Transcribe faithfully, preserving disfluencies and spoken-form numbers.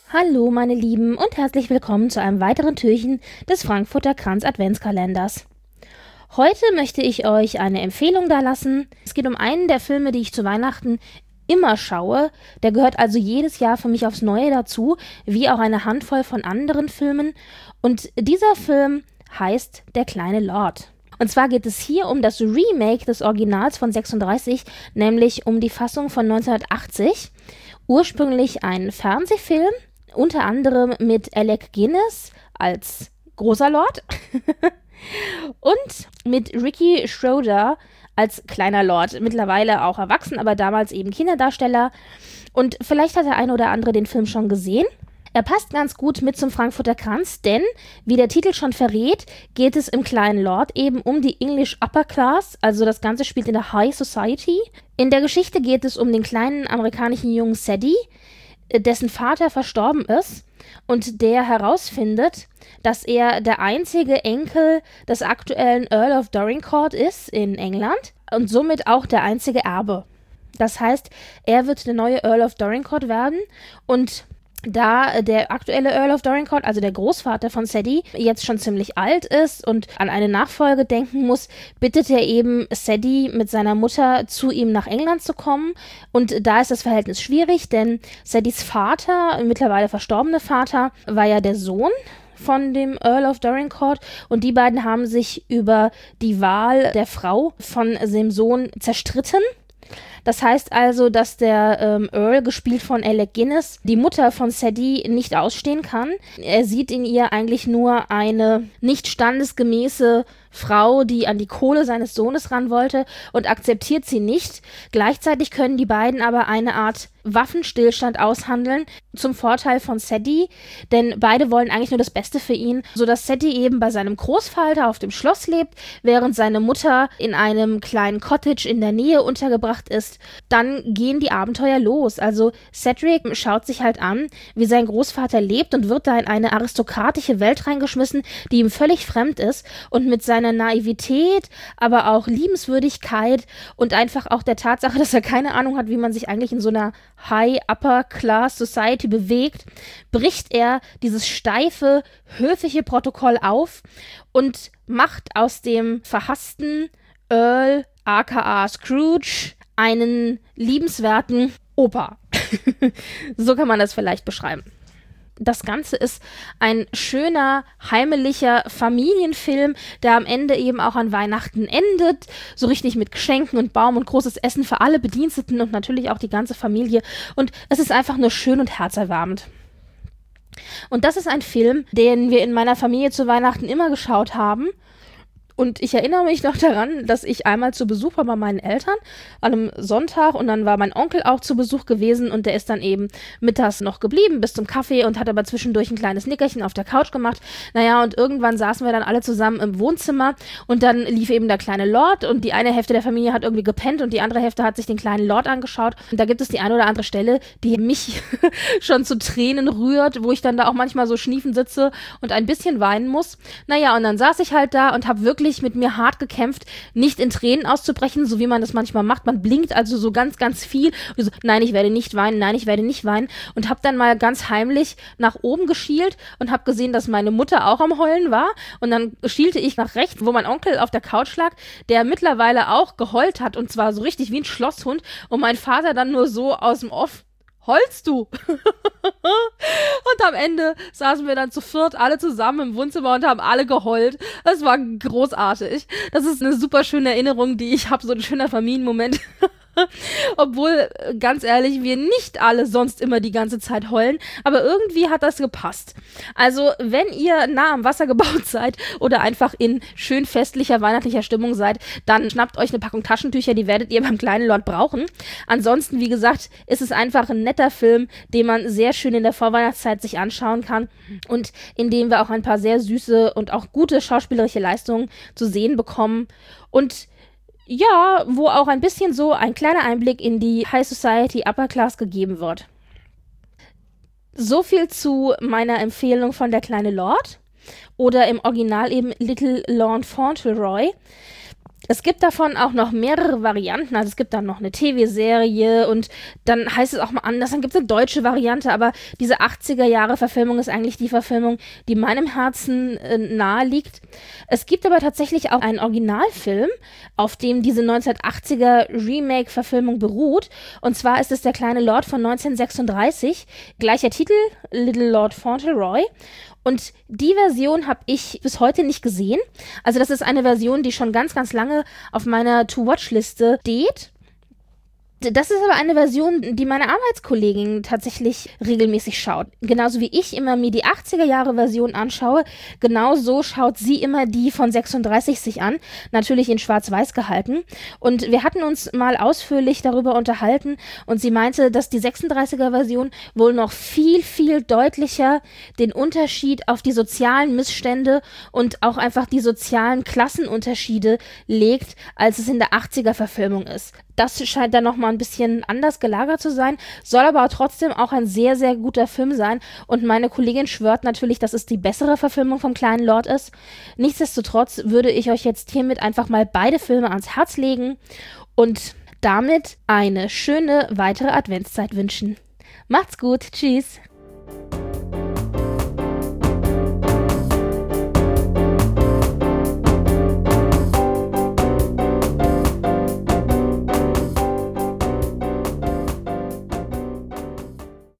Hallo meine Lieben und herzlich willkommen zu einem weiteren Türchen des Frankfurter Kranz Adventskalenders. Heute möchte ich euch eine Empfehlung dalassen. Es geht um einen der Filme, die ich zu Weihnachten immer schaue. Der gehört also jedes Jahr für mich aufs Neue dazu, wie auch eine Handvoll von anderen Filmen. Und dieser Film heißt Der kleine Lord. Und zwar geht es hier um das Remake des Originals von sechsunddreißig, nämlich um die Fassung von neunzehnhundertachtzig. Ursprünglich ein Fernsehfilm, unter anderem mit Alec Guinness als großer Lord und mit Ricky Schroder als kleiner Lord. Mittlerweile auch erwachsen, aber damals eben Kinderdarsteller. Und vielleicht hat der eine oder andere den Film schon gesehen. Er passt ganz gut mit zum Frankfurter Kranz, denn, wie der Titel schon verrät, geht es im kleinen Lord eben um die English Upper Class, also das Ganze spielt in der High Society. In der Geschichte geht es um den kleinen amerikanischen Jungen Sadie, dessen Vater verstorben ist und der herausfindet, dass er der einzige Enkel des aktuellen Earl of Dorincourt ist in England und somit auch der einzige Erbe. Das heißt, er wird der neue Earl of Dorincourt werden und da der aktuelle Earl of Dorincourt, also der Großvater von Sadie, jetzt schon ziemlich alt ist und an eine Nachfolge denken muss, bittet er eben Sadie mit seiner Mutter zu ihm nach England zu kommen. Und da ist das Verhältnis schwierig, denn Sadies Vater, mittlerweile verstorbene Vater, war ja der Sohn von dem Earl of Dorincourt und die beiden haben sich über die Wahl der Frau von dem Sohn zerstritten. Das heißt also, dass der ähm, Earl, gespielt von Alec Guinness, die Mutter von Sadie nicht ausstehen kann. Er sieht in ihr eigentlich nur eine nicht standesgemäße Frau, die an die Kohle seines Sohnes ran wollte und akzeptiert sie nicht. Gleichzeitig können die beiden aber eine Art Waffenstillstand aushandeln, zum Vorteil von Sadie, denn beide wollen eigentlich nur das Beste für ihn, sodass Sadie eben bei seinem Großvater auf dem Schloss lebt, während seine Mutter in einem kleinen Cottage in der Nähe untergebracht ist. Dann gehen die Abenteuer los. Also Cedric schaut sich halt an, wie sein Großvater lebt und wird da in eine aristokratische Welt reingeschmissen, die ihm völlig fremd ist und mit seiner Naivität, aber auch Liebenswürdigkeit und einfach auch der Tatsache, dass er keine Ahnung hat, wie man sich eigentlich in so einer High Upper Class Society bewegt, bricht er dieses steife, höfliche Protokoll auf und macht aus dem verhassten Earl aka Scrooge einen liebenswerten Opa. So kann man das vielleicht beschreiben. Das Ganze ist ein schöner, heimelicher Familienfilm, der am Ende eben auch an Weihnachten endet. So richtig mit Geschenken und Baum und großes Essen für alle Bediensteten und natürlich auch die ganze Familie. Und es ist einfach nur schön und herzerwärmend. Und das ist ein Film, den wir in meiner Familie zu Weihnachten immer geschaut haben. Und ich erinnere mich noch daran, dass ich einmal zu Besuch war bei meinen Eltern an einem Sonntag und dann war mein Onkel auch zu Besuch gewesen und der ist dann eben mittags noch geblieben bis zum Kaffee und hat aber zwischendurch ein kleines Nickerchen auf der Couch gemacht. Naja, und irgendwann saßen wir dann alle zusammen im Wohnzimmer und dann lief eben der kleine Lord und die eine Hälfte der Familie hat irgendwie gepennt und die andere Hälfte hat sich den kleinen Lord angeschaut. Und da gibt es die eine oder andere Stelle, die mich schon zu Tränen rührt, wo ich dann da auch manchmal so schniefend sitze und ein bisschen weinen muss. Naja, und dann saß ich halt da und habe wirklich mit mir hart gekämpft, nicht in Tränen auszubrechen, so wie man das manchmal macht. Man blinkt also so ganz, ganz viel. Und so, nein, ich werde nicht weinen, nein, ich werde nicht weinen. Und habe dann mal ganz heimlich nach oben geschielt und habe gesehen, dass meine Mutter auch am Heulen war. Und dann schielte ich nach rechts, wo mein Onkel auf der Couch lag, der mittlerweile auch geheult hat und zwar so richtig wie ein Schlosshund. Und mein Vater dann nur so aus dem Off: Heulst du? Und am Ende saßen wir dann zu viert alle zusammen im Wohnzimmer und haben alle geheult. Das war großartig. Das ist eine super schöne Erinnerung, die ich habe, so ein schöner Familienmoment. Obwohl, ganz ehrlich, wir nicht alle sonst immer die ganze Zeit heulen, aber irgendwie hat das gepasst. Also, wenn ihr nah am Wasser gebaut seid oder einfach in schön festlicher, weihnachtlicher Stimmung seid, dann schnappt euch eine Packung Taschentücher, die werdet ihr beim kleinen Lord brauchen. Ansonsten, wie gesagt, ist es einfach ein netter Film, den man sehr schön in der Vorweihnachtszeit sich anschauen kann und in dem wir auch ein paar sehr süße und auch gute schauspielerische Leistungen zu sehen bekommen und ja, wo auch ein bisschen so ein kleiner Einblick in die High Society Upper Class gegeben wird. So viel zu meiner Empfehlung von Der kleine Lord oder im Original eben Little Lord Fauntleroy. Es gibt davon auch noch mehrere Varianten, also es gibt dann noch eine T V-Serie und dann heißt es auch mal anders, dann gibt es eine deutsche Variante, aber diese achtziger-Jahre-Verfilmung ist eigentlich die Verfilmung, die meinem Herzen äh, nahe liegt. Es gibt aber tatsächlich auch einen Originalfilm, auf dem diese neunzehnhundertachtziger-Remake-Verfilmung beruht, und zwar ist es Der kleine Lord von neunzehnhundertsechsunddreißig, gleicher Titel, Little Lord Fauntleroy. Und die Version habe ich bis heute nicht gesehen. Also das ist eine Version, die schon ganz, ganz lange auf meiner To-Watch-Liste steht. Das ist aber eine Version, die meine Arbeitskollegin tatsächlich regelmäßig schaut. Genauso wie ich immer mir die achtziger-Jahre-Version anschaue, genauso schaut sie immer die von sechsunddreißig sich an, natürlich in schwarz-weiß gehalten. Und wir hatten uns mal ausführlich darüber unterhalten und sie meinte, dass die sechsunddreißiger-Version wohl noch viel, viel deutlicher den Unterschied auf die sozialen Missstände und auch einfach die sozialen Klassenunterschiede legt, als es in der achtziger-Verfilmung ist. Das scheint dann nochmal ein bisschen anders gelagert zu sein, soll aber trotzdem auch ein sehr, sehr guter Film sein. Und meine Kollegin schwört natürlich, dass es die bessere Verfilmung vom kleinen Lord ist. Nichtsdestotrotz würde ich euch jetzt hiermit einfach mal beide Filme ans Herz legen und damit eine schöne weitere Adventszeit wünschen. Macht's gut, tschüss!